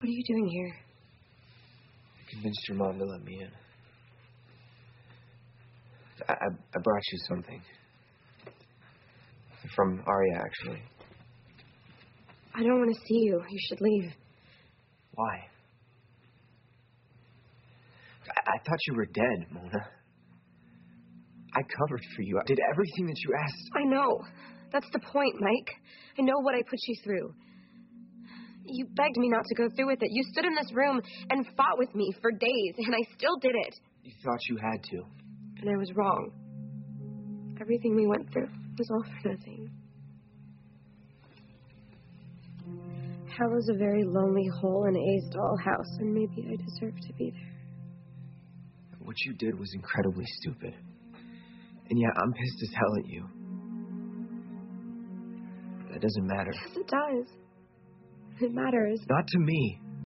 What are you doing here? I convinced your mom to let me in. I brought you something. From Arya, actually. I don't want to see you. You should leave. Why? I thought you were dead, Mona. I covered for you. I did everything that you asked. I know. That's the point, Mike. I know what I put you through. You begged me not to go through with it. You stood in this room and fought with me for days, and I still did it. You thought you had to. And I was wrong. Everything we went through was all for nothing. Hell is a very lonely hole in A's dollhouse, and maybe I deserve to be there. What you did was incredibly stupid. And yeah, I'm pissed as hell at you. That doesn't matter. Yes, it does. It matters. Not to me.